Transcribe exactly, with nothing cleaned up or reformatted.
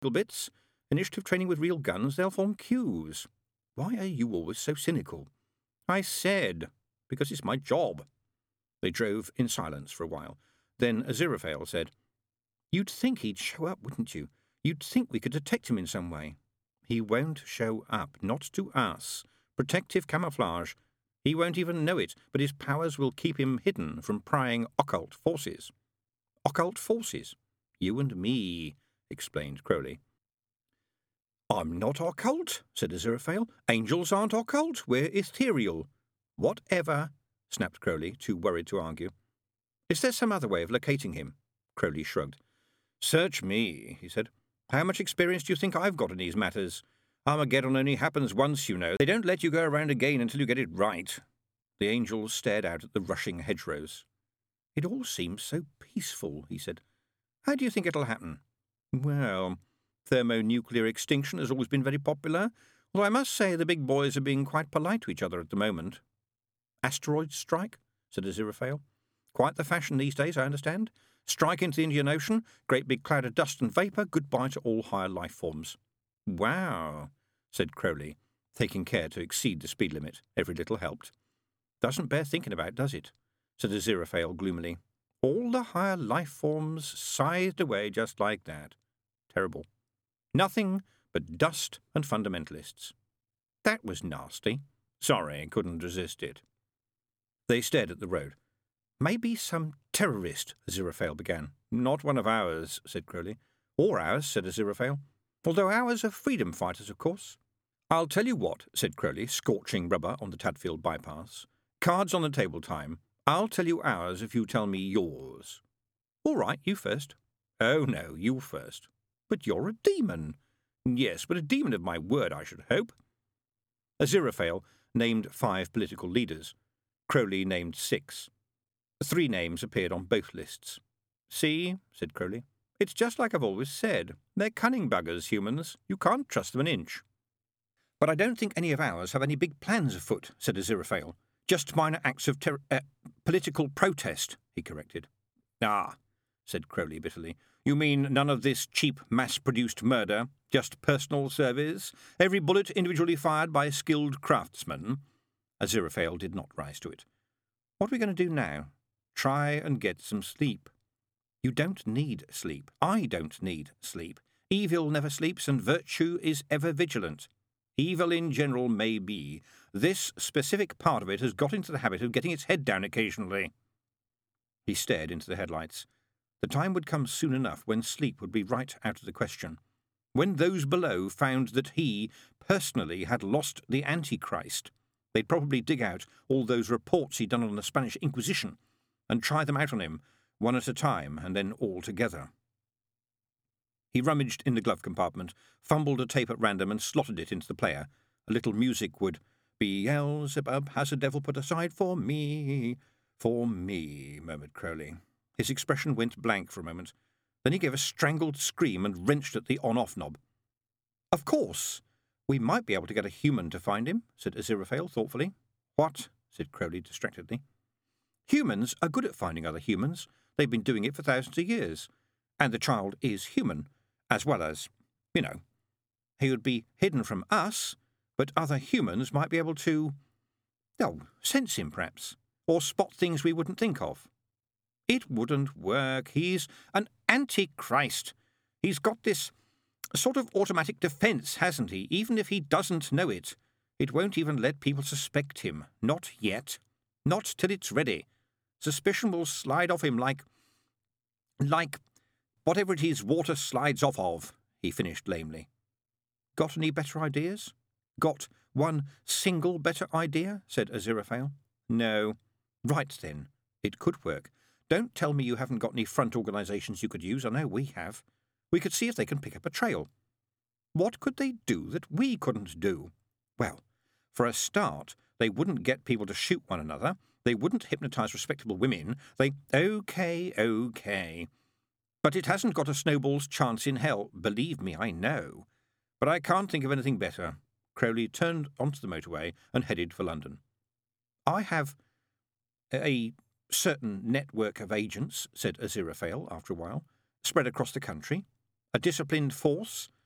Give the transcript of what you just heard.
bits. Initiative training with real guns, they'll form queues. Why are you always so cynical? I said, because it's my job. They drove in silence for a while. Then Aziraphale said, You'd think he'd show up, wouldn't you? You'd think we could detect him in some way. He won't show up, not to us. Protective camouflage. He won't even know it, but his powers will keep him hidden from prying occult forces. Occult forces? You and me, explained Crowley. I'm not occult, said Aziraphale. Angels aren't occult. We're ethereal. Whatever, snapped Crowley, too worried to argue. Is there some other way of locating him? Crowley shrugged. Search me, he said. How much experience do you think I've got in these matters? Armageddon only happens once, you know. They don't let you go around again until you get it right. The angels stared out at the rushing hedgerows. It all seems so peaceful, he said. How do you think it'll happen? Well, thermonuclear extinction has always been very popular, although I must say the big boys are being quite polite to each other at the moment. Asteroid strike, said Aziraphale. Quite the fashion these days, I understand. Strike into the Indian Ocean, great big cloud of dust and vapour, goodbye to all higher life forms. Wow, said Crowley, taking care to exceed the speed limit. Every little helped. Doesn't bear thinking about, does it? Said Aziraphale gloomily. All the higher life forms scythed away just like that. Terrible. Nothing but dust and fundamentalists. That was nasty. Sorry, couldn't resist it. They stared at the road. Maybe some terrorist, Aziraphale began. Not one of ours, said Crowley. Or ours, said Aziraphale. Although ours are freedom fighters, of course. I'll tell you what, said Crowley, scorching rubber on the Tadfield bypass. Cards on the table time. I'll tell you ours if you tell me yours. All right, you first. Oh, no, you first. But you're a demon. Yes, but a demon of my word, I should hope. Aziraphale named five political leaders. Crowley named six. Three names appeared on both lists. See, said Crowley, it's just like I've always said. They're cunning buggers, humans. You can't trust them an inch. But I don't think any of ours have any big plans afoot, said Aziraphale. Just minor acts of ter- uh, political protest, he corrected. Ah, said Crowley bitterly. You mean none of this cheap, mass-produced murder? Just personal service? Every bullet individually fired by a skilled craftsman? Aziraphale did not rise to it. What are we going to do now? Try and get some sleep. You don't need sleep. I don't need sleep. Evil never sleeps, and virtue is ever vigilant. Evil in general may be. This specific part of it has got into the habit of getting its head down occasionally. He stared into the headlights. The time would come soon enough when sleep would be right out of the question. When those below found that he, personally, had lost the Antichrist, they'd probably dig out all those reports he'd done on the Spanish Inquisition and try them out on him, one at a time, and then all together. He rummaged in the glove compartment, fumbled a tape at random and slotted it into the player. A little music would, Beelzebub has a devil put aside for me, for me, murmured Crowley. His expression went blank for a moment. Then he gave a strangled scream and wrenched at the on-off knob. Of course, we might be able to get a human to find him, said Aziraphale thoughtfully. What? Said Crowley distractedly. Humans are good at finding other humans. They've been doing it for thousands of years. And the child is human, as well as, you know. He would be hidden from us, but other humans might be able to, oh, sense him perhaps, or spot things we wouldn't think of. It wouldn't work. He's an antichrist. He's got this sort of automatic defence, hasn't he, even if he doesn't know it. It won't even let people suspect him. Not yet. Not till it's ready. Suspicion will slide off him like... like... whatever it is water slides off of, he finished lamely. Got any better ideas? Got one single better idea? Said Aziraphale. No. Right then. It could work. Don't tell me you haven't got any front organisations you could use. I know we have. We could see if they can pick up a trail. What could they do that we couldn't do? Well, for a start, they wouldn't get people to shoot one another. They wouldn't hypnotise respectable women. They... OK, OK. But it hasn't got a snowball's chance in hell. Believe me, I know. But I can't think of anything better. Crowley turned onto the motorway and headed for London. I have a certain network of agents, said Aziraphale after a while, spread across the country. A disciplined force